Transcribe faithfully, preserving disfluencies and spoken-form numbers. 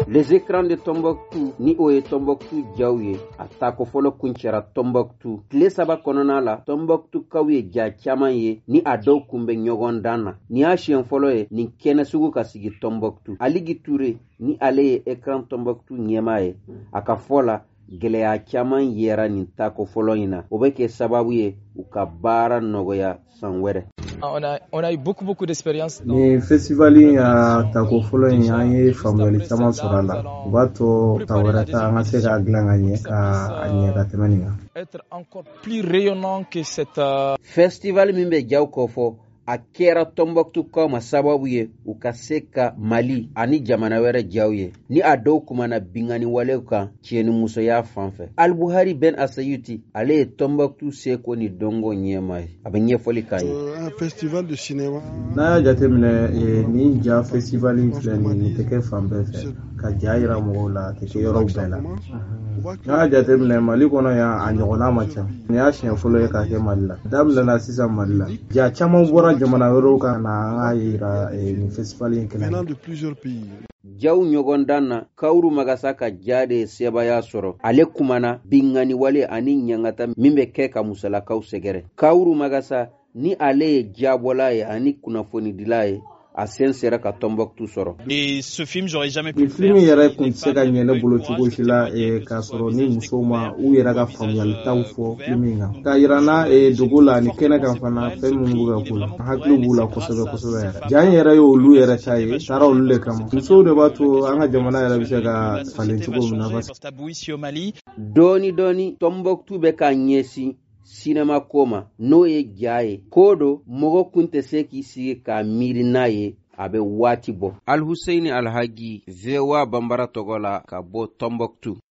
Les écrans de Tombouctou ni o ye Tombouctou jaw ye a tako fɔlɔ kuncɛra Tombouctou. Tile saba kɔnɔna la Tombouctou kaw ye ja caman ye ni a dɔw kun bɛ ɲɔgɔn dan na. Ni y'a siɲɛ fɔlɔ ye nin kɛnɛ sugu ka sigi Tombouctou. Aligi Touré ni ale ye écran Tombouctou ɲɛmaa ye a ka fɔ la gɛlɛya caman yera nin tako fɔlɔ in na. O bɛ kɛ sababu ye u ka baara nɔgɔya san wɛrɛ. On a, on a eu beaucoup, beaucoup d'expérience. Ni festival ya tako folo in an ye faamuyali caman sɔrɔ a la. O b'a to ta wɛrɛ ta an ka se k'a dilan ka ɲɛ ka ɲɛ ka tɛmɛ nin kan. Être encore plus rayonnant que cette uh... festival min bɛ jaw kɔ fɔ a kɛra Tombouctou kaw ma sababu ye u ka se ka Mali ani jamana wɛrɛ jaw ye ni a dɔw kumana bingani walew kan tiɲɛni musoya fan fɛ. Albuhari Ben Assayuti ale ye Tombouctou seko ni dongo ɲɛmaa ye a bɛ ɲɛfɔli k'a ye. Un festival de cinéma. N'a y'a jateminɛ ni ja festival in filɛ nin tɛ kɛ fan bɛɛ fɛ ka ja yira mɔgɔw la a tɛ kɛ yɔrɔw bɛɛ la. N'a y'a jateminɛ Mali kɔnɔ yan a ɲɔgɔnna ma ca ni y'a siɲɛ fɔlɔ ye k'a kɛ Mali la daminɛna sisan Mali la ja caman bɔra jamana wɛrɛw kan na an k'a yira nin festival in kɛnɛ jaw ɲɔgɔn dan na Kawuru Magasa ka ja de sebaya sɔrɔ ale kumana bingani wale ani ɲangata min bɛ kɛ ka musalakaw sɛgɛrɛ. Kawuru Magasa ni ale ye jabɔla ye ani kunnafonidila ye a sen sera ka Tombouctou sɔrɔ. Et ce film j'aurais jamais pu le faire. Film yɛrɛ kun tɛ se ka ɲɛ ne bolo cogo si la k'a sɔrɔ ni musow ma u yɛrɛ ka faamuyalitaw fɔ film in kan. K'a yira n na dogo la ni kɛnɛ kan fana fɛn min b'u ka ko la an hakili b'u la kosɛbɛ kosɛbɛ yɛrɛ. Ja in yɛrɛ ye olu yɛrɛ ta ye taara olu de kama. Musow de b'a to an ka jamana yɛrɛ bɛ se ka falen cogo min na. Dɔɔni dɔɔni Tombouctou bɛ ka ɲɛsin sinema koma n'o ye ja ye ko do mɔgɔ kun tɛ se k'i sigi ka miiri n'a ye a bɛ waati bɔ. Alhuseini Alhagi V O A Bambara tɔgɔ la ka bɔ Tombouctou.